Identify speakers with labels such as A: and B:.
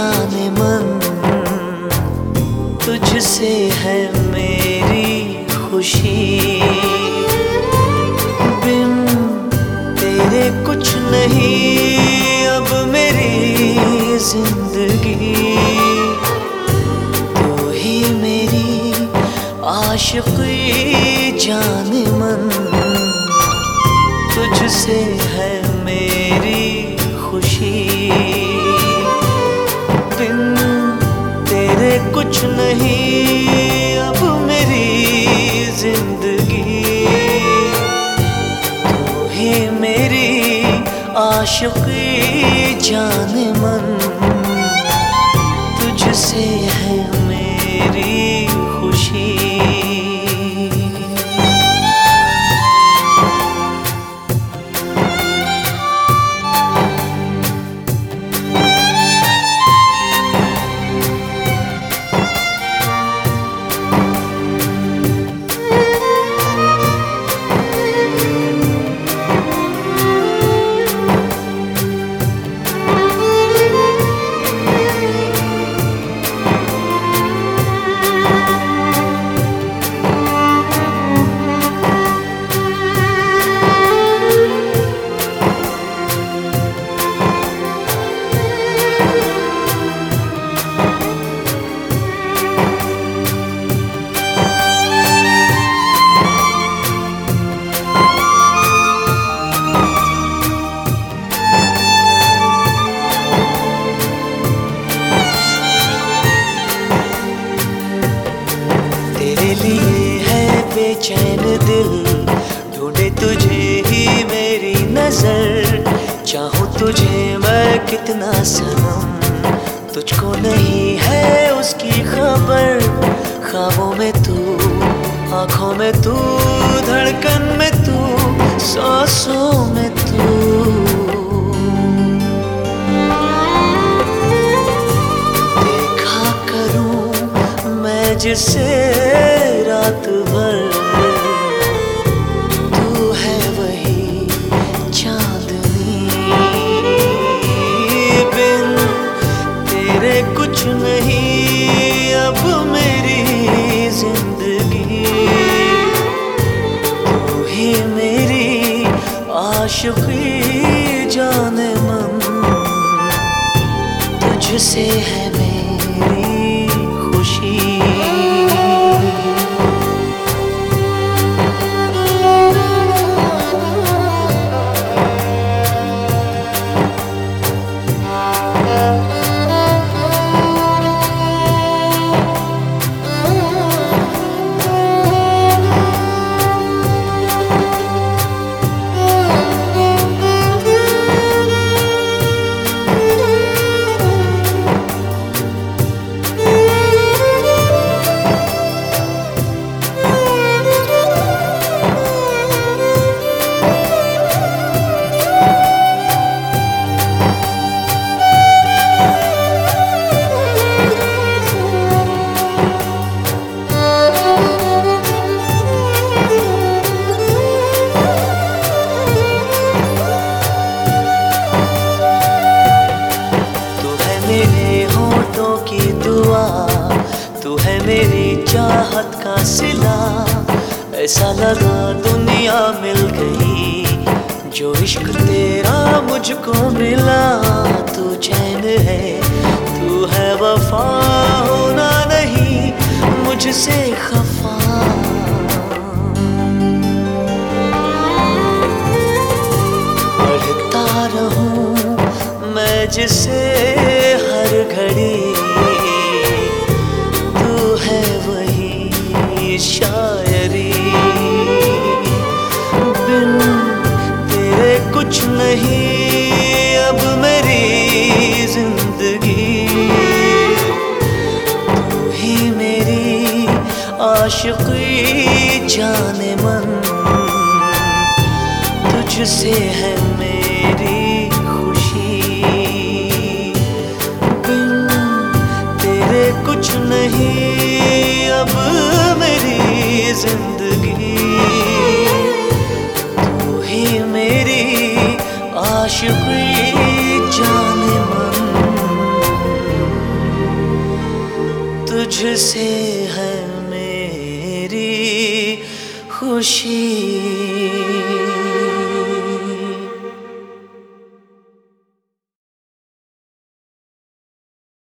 A: जाने मन, तुझसे है मेरी खुशी। बिन तेरे कुछ नहीं अब मेरी जिंदगी। तू ही मेरी आशिक़ी जाने मन, तुझसे है मेरी खुशी। बिन तेरे कुछ नहीं अब मेरी जिंदगी। तू ही मेरी आशिक़ी जाने मन, तुझसे है मेरी खुशी। बेचैन दिल ढूंढे तुझे ही मेरी नजर। चाहूं तुझे मैं कितना सनम, तुझको नहीं है उसकी खबर। ख्वाबों में तू, आंखों में तू, धड़कन में तू, सांसों में तू। देखा करूं मैं जिसे रात भर, तू है वही चांदनी। बिन तेरे कुछ नहीं अब मेरी जिंदगी। तू ही मेरी आशिक़ी जाने मन, तुझसे है मेरी खुशी। तू है मेरी चाहत का सिला। ऐसा लगा दुनिया मिल गई, जो इश्क तेरा मुझको मिला। तू चैन है, तू है वफा, होना नहीं मुझसे खफा। पढ़ता रहूं मैं जिसे हर घड़ी, शायरी। बिन तेरे कुछ नहीं अब मेरी जिंदगी। तू ही मेरी आशिक़ी जाने मन, तुझसे है मेरी खुशी। बिन तेरे कुछ नहीं अब मेरी जिंदगी। तू ही मेरी आशिक़ी जाने मन, तुझसे है मेरी खुशी।